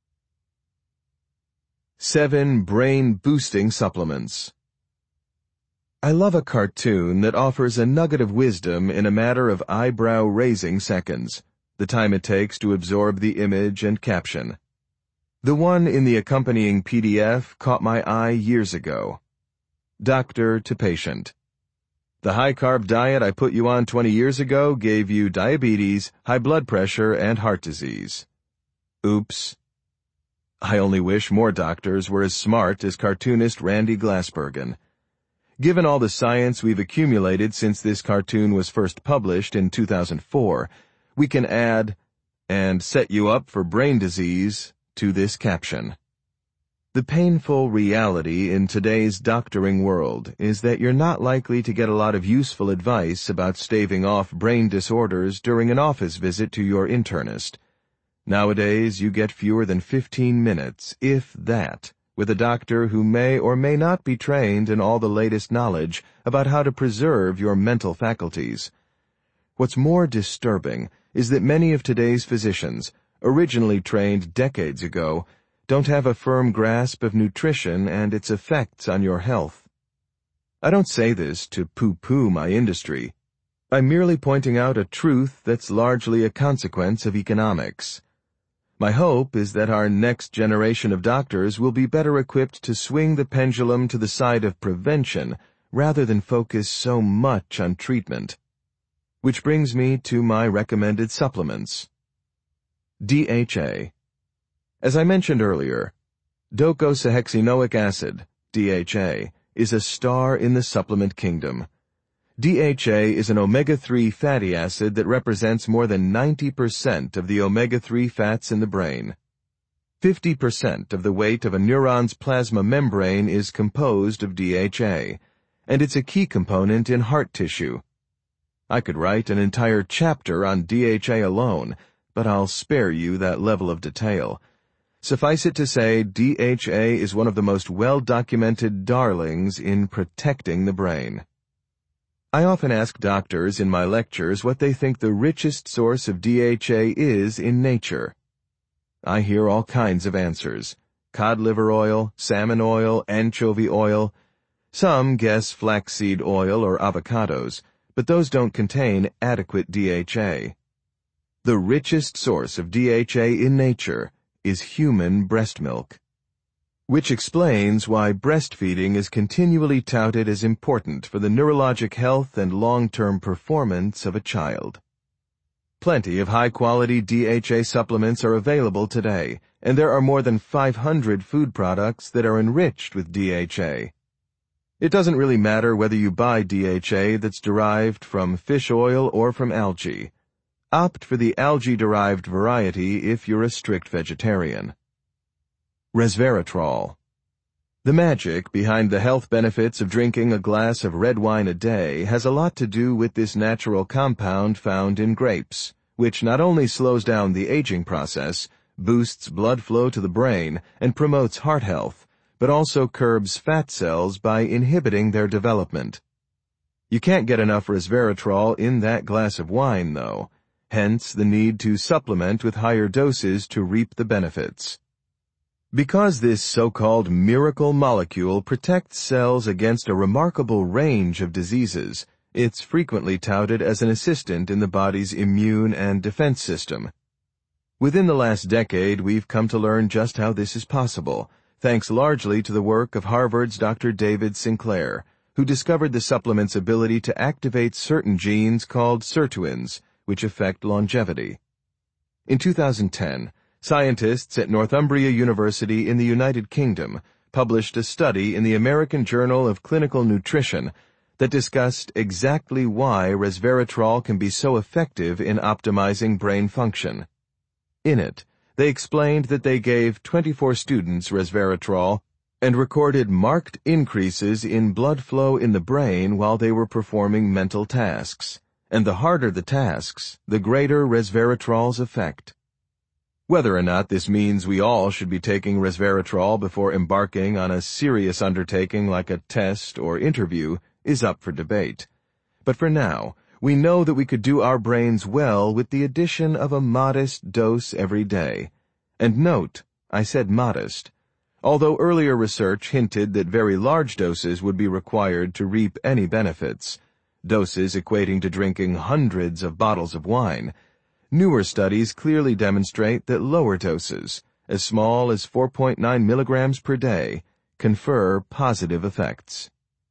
Seven brain-boosting supplements. I love a cartoon that offers a nugget of wisdom in a matter of eyebrow-raising seconds, the time it takes to absorb the image and caption. The one in the accompanying P D F caught my eye years ago. Doctor to patient. The high-carb diet I put you on twenty years ago gave you diabetes, high blood pressure, and heart disease. Oops. I only wish more doctors were as smart as cartoonist Randy Glassbergen. Given all the science we've accumulated since this cartoon was first published in two thousand four, we can add, "and set you up for brain disease," to this caption. The painful reality in today's doctoring world is that you're not likely to get a lot of useful advice about staving off brain disorders during an office visit to your internist. Nowadays, you get fewer than fifteen minutes, if that, with a doctor who may or may not be trained in all the latest knowledge about how to preserve your mental faculties. What's more disturbing is that many of today's physicians, originally trained decades ago, don't have a firm grasp of nutrition and its effects on your health. I don't say this to pooh-pooh my industry. I'm merely pointing out a truth that's largely a consequence of economics. My hope is that our next generation of doctors will be better equipped to swing the pendulum to the side of prevention rather than focus so much on treatment. Which brings me to my recommended supplements. D H A. As I mentioned earlier, docosahexaenoic acid, D H A, is a star in the supplement kingdom. D H A is an omega three fatty acid that represents more than ninety percent of the omega three fats in the brain. fifty percent of the weight of a neuron's plasma membrane is composed of D H A, and it's a key component in heart tissue. I could write an entire chapter on D H A alone, but I'll spare you that level of detail. Suffice it to say, D H A is one of the most well-documented darlings in protecting the brain. I often ask doctors in my lectures what they think the richest source of D H A is in nature. I hear all kinds of answers: cod liver oil, salmon oil, anchovy oil. Some guess flaxseed oil or avocados, but those don't contain adequate D H A. The richest source of D H A in nature is human breast milk, which explains why breastfeeding is continually touted as important for the neurologic health and long-term performance of a child. Plenty of high-quality D H A supplements are available today, and there are more than five hundred food products that are enriched with D H A. It doesn't really matter whether you buy D H A that's derived from fish oil or from algae. Opt for the algae-derived variety if you're a strict vegetarian. Resveratrol. The magic behind the health benefits of drinking a glass of red wine a day has a lot to do with this natural compound found in grapes, which not only slows down the aging process, boosts blood flow to the brain, and promotes heart health, but also curbs fat cells by inhibiting their development. You can't get enough resveratrol in that glass of wine, though. Hence the need to supplement with higher doses to reap the benefits. Because this so-called miracle molecule protects cells against a remarkable range of diseases, it's frequently touted as an assistant in the body's immune and defense system. Within the last decade, we've come to learn just how this is possible, thanks largely to the work of Harvard's Doctor David Sinclair, who discovered the supplement's ability to activate certain genes called sirtuins, which affect longevity. In two thousand ten, scientists at Northumbria University in the United Kingdom published a study in the American Journal of Clinical Nutrition that discussed exactly why resveratrol can be so effective in optimizing brain function. In it, they explained that they gave twenty-four students resveratrol and recorded marked increases in blood flow in the brain while they were performing mental tasks. And the harder the tasks, the greater resveratrol's effect. Whether or not this means we all should be taking resveratrol before embarking on a serious undertaking like a test or interview is up for debate. But for now, we know that we could do our brains well with the addition of a modest dose every day. And note, I said modest. Although earlier research hinted that very large doses would be required to reap any benefits, doses equating to drinking hundreds of bottles of wine, newer studies clearly demonstrate that lower doses, as small as four point nine milligrams per day, confer positive effects.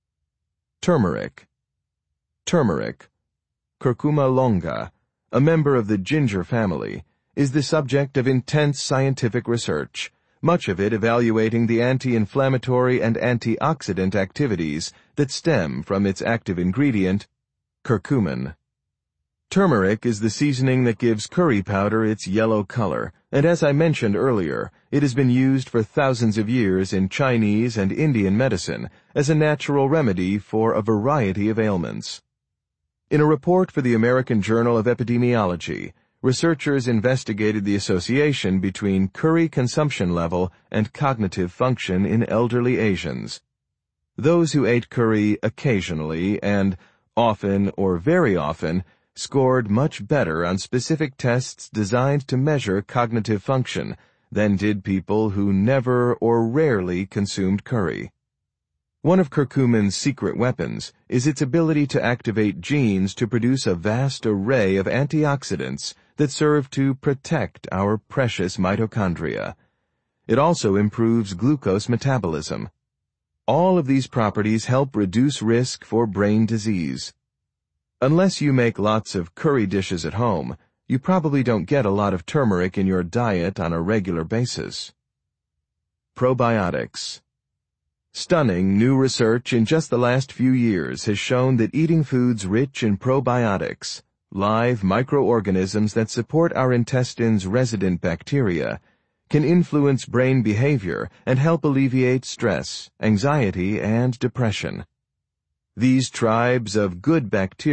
Turmeric. Turmeric, Curcuma longa, a member of the ginger family, is the subject of intense scientific research, much of it evaluating the anti-inflammatory and antioxidant activities that stem from its active ingredient, curcumin. Turmeric is the seasoning that gives curry powder its yellow color, and as I mentioned earlier, it has been used for thousands of years in Chinese and Indian medicine as a natural remedy for a variety of ailments. In a report for the American Journal of Epidemiology, researchers investigated the association between curry consumption level and cognitive function in elderly Asians. Those who ate curry occasionally and often or very often scored much better on specific tests designed to measure cognitive function than did people who never or rarely consumed curry. One of curcumin's secret weapons is its ability to activate genes to produce a vast array of antioxidants that serve to protect our precious mitochondria. It also improves glucose metabolism. All of these properties help reduce risk for brain disease. Unless you make lots of curry dishes at home, you probably don't get a lot of turmeric in your diet on a regular basis. Probiotics. Stunning new research in just the last few years has shown that eating foods rich in probiotics, live microorganisms that support our intestines' resident bacteria, can influence brain behavior and help alleviate stress, anxiety, and depression. These tribes of good bacteria